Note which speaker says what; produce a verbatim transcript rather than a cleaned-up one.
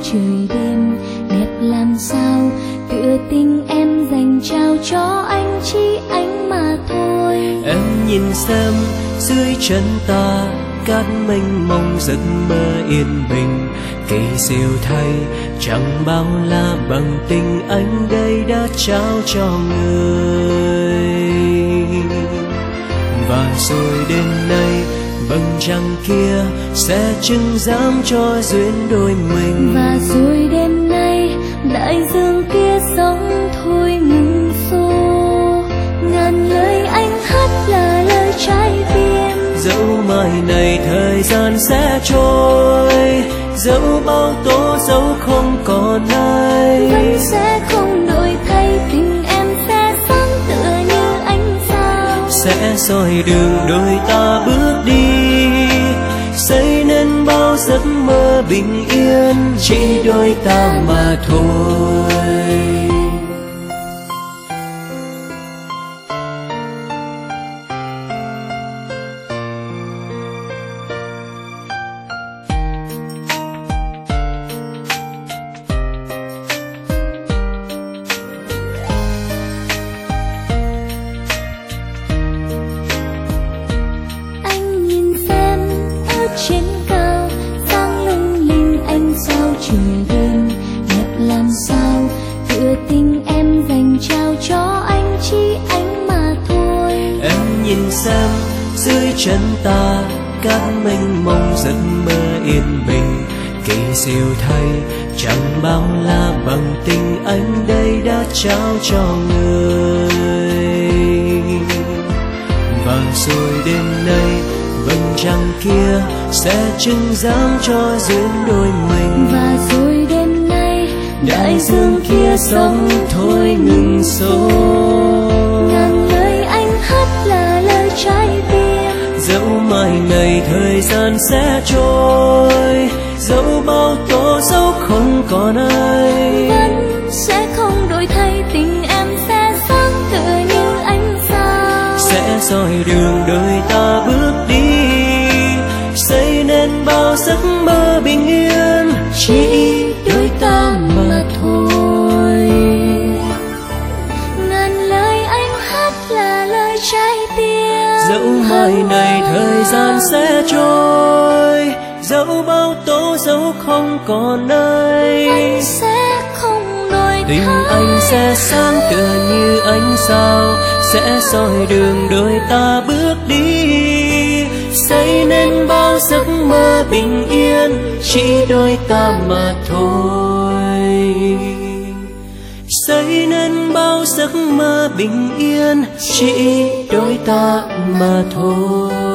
Speaker 1: trời đêm đẹp làm sao, tựa tình em dành trao cho anh, chỉ anh mà thôi.
Speaker 2: Em nhìn xem dưới chân ta cát mênh mông giấc mơ yên bình, kỳ diệu thay chẳng bao la bằng tình anh đây đã trao cho người. Và rồi đêm nay vầng trăng kia sẽ chứng giám cho duyên đôi mình.
Speaker 1: Và rồi đêm nay đại dương kia sóng thôi ngừng xô, ngàn lời anh hát là lời trái tim.
Speaker 2: Dẫu mai này thời gian sẽ trôi, dẫu bao tố dẫu không còn ai,
Speaker 1: vẫn sẽ không đổi thay, tình em sẽ sáng tựa như ánh sao.
Speaker 2: Sẽ soi đường đôi ta bước đi, xây nên bao giấc mơ bình yên, chỉ đôi ta mà thôi.
Speaker 1: Trên cao sáng lung linh ánh sao trời đêm đẹp làm sao, tựa tình em dành trao cho anh, chỉ anh mà thôi.
Speaker 2: Em nhìn xem dưới chân ta cát mênh mông giấc mơ yên bình, kỳ diệu thay chẳng bao la bằng tình anh đây đã trao cho người. Và rồi đêm nay vầng trăng kia sẽ chứng giám cho duyên đôi mình.
Speaker 1: Và rồi đêm nay
Speaker 2: đại dương kia sóng thôi ngừng xô,
Speaker 1: ngàn lời anh hát là lời trái tim.
Speaker 2: dẫu mai này thời gian sẽ trôi, dẫu bao tố dẫu không còn ai,
Speaker 1: vẫn sẽ không đổi thay, tình em sẽ sáng tựa như ánh sao.
Speaker 2: Sẽ soi đường đôi ta bước đi, xây nên bao giấc mơ bình yên, chỉ đôi ta mà thôi.
Speaker 1: Ngàn lời anh hát là lời trái tim.
Speaker 2: Dẫu mai này thời gian sẽ trôi, dẫu bao tố dẫu không còn ai,
Speaker 1: anh sẽ không đổi
Speaker 2: tình
Speaker 1: thay,
Speaker 2: anh sẽ sáng tựa như ánh sao. Sẽ soi đường đôi ta bước đi, xây nên bao giấc mơ bình yên, chỉ đôi ta mà thôi. Xây nên bao giấc mơ bình yên, chỉ đôi ta mà thôi.